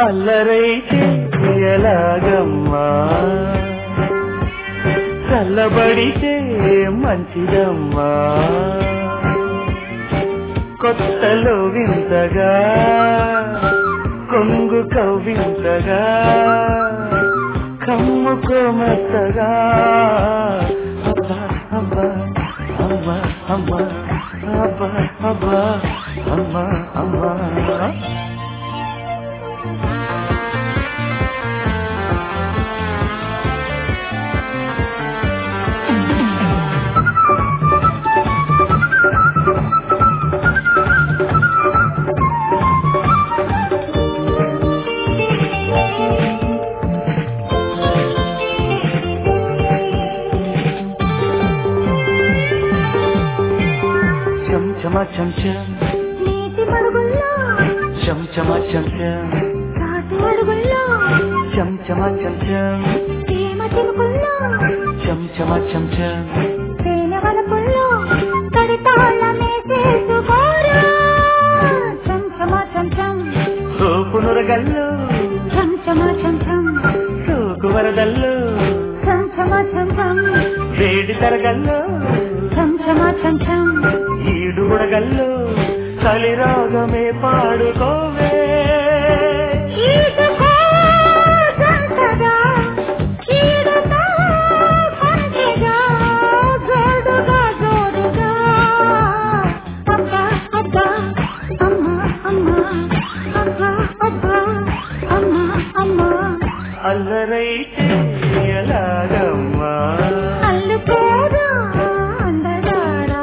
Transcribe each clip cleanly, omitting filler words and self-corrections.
అల్లరైతే ఎలాగమ్మా చల్లబడితే మంచిదమ్మా కొత్తలో వింతగా కొంగు కవ్వింతగా కమ్ముకోమత్తగా అబ్బా అబ్బా అమ్మా అమ్మా అబ్బా అబ్బా అమ్మా అమ్మా చమ చం చం నీటి మడుగుల్లో చం చమ చం చం కాటి అడుగుల్లో చం చమ చం చం ప్రేమ చిలుకుల్లో చం చమ చం చం తేనె వలపుల్లో తడితాళమే చేసుకోరా చం చమ చం చం సోపు నురగల్లు చం చమ చం చం సోకు వరదల్లు చం చమ చం చం వేడి తరగల్లు చం చమ చం చం ఈడు బుడగల్లు కలిరాగమే పాడుకోవే ఈడుకో జంటగా ఈడుతో పంటగా జోడుగా జోడుగా అబ్బా అబ్బా అమ్మా అమ్మా అబ్బా అబ్బా అమ్మా అమ్మా అల్లరైతే ఎలాగమ్మా అల్లుకోరా అందగాడా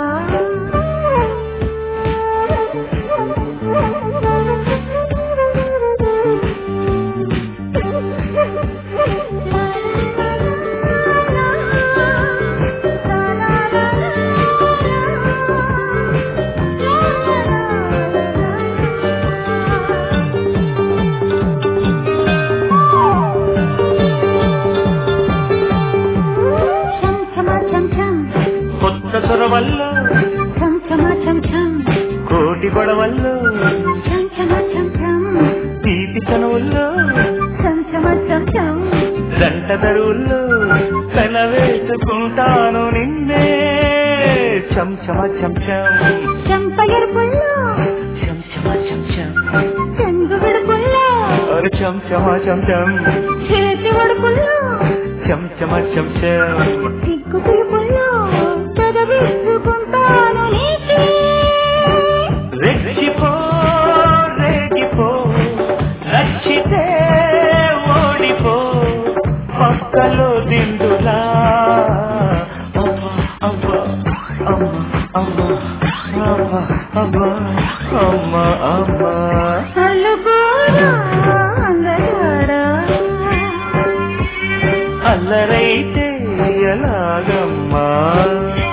కొత్త చొరవల్లో చం చమ చం చం కోటి గొడవల్లో చం చమ చం చం తీపి తనువుల్లో చం చమ చం చం జంట దరువుల్లో కనవేసుకుంటాను నిన్నే చం చమ చం చం చెంపయర్పుల్లో చం చమ చం చం చెంగు విడుపుల్లో అరే చం చమ చం చం చేతి వడుపుల్లో చం చమ చం చం సిగ్గు పిలుపుల్లో చదవిసుకుంటాను నీకే రెచ్చిపో రేగిపో నచ్చితే ఓడిపో పక్కలో దిండులా అమ్మా అమ్మా అమ్మా అమ్మా అమ్మా అమ్మా అమ్మా అల్లుకోరా అందగాడా అల్లరైతే ఎలాగమ్మా